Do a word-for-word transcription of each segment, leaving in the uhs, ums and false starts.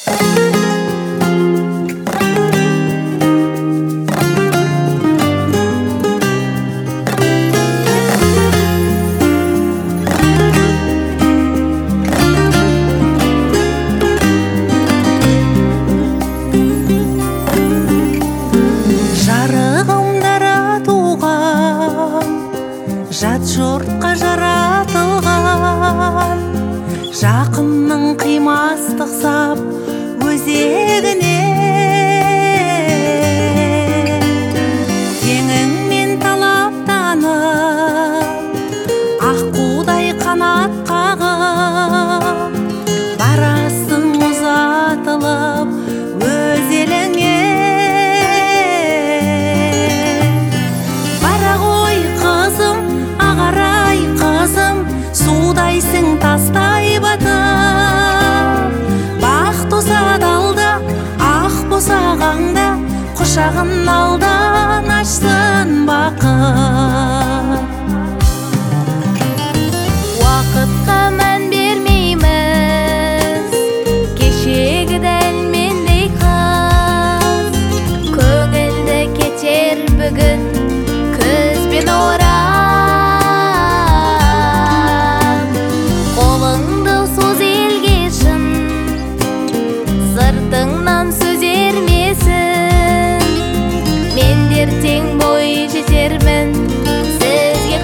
Жат жұртқа жаратылған жақынның қимастық сап өзегіне теңіңмен талаптанып аққудай қанат қағып барасың ұзатылып өз еліңе. Судайсың тастай батып, бақ тозады алда, ақ босағаңда, құшағын алдан ашсын бақыт. Уақытқа мән бермейміз, кешегі дәлмендей қыз, көңілді кетер бүгін күзбен орап. Сыртыңнан сөз ермесін, мен ертең бой жетермін сізге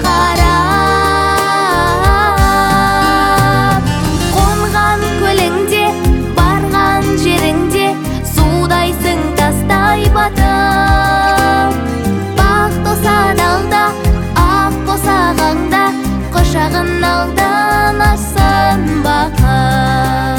қарап. Қонған көліңде, барған жеріңде, судайсың тастай батып. Бақ тосады алда, ақ босағаңда, құшағын алдан ашсын бақыт.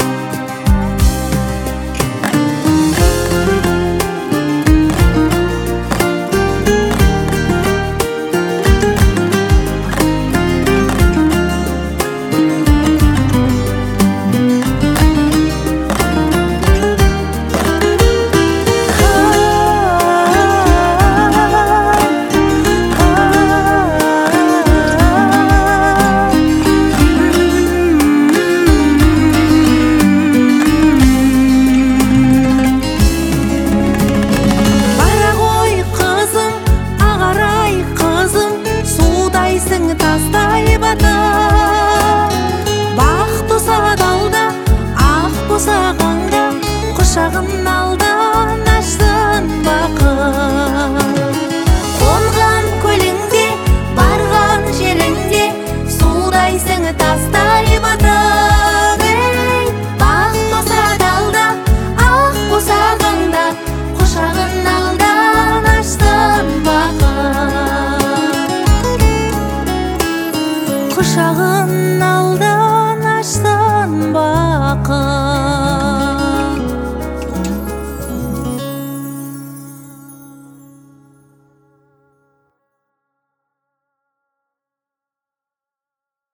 Тастай батып, бақ тосады алда, ақ босағаңда, құшағын алдан ашсын бақыт. Қонған көліңде, барған жеріңде, судайсың тастай батып. Бақ тосады алда, ақ босағаңда, құшағын алдан ашсын бақыт. Құшағын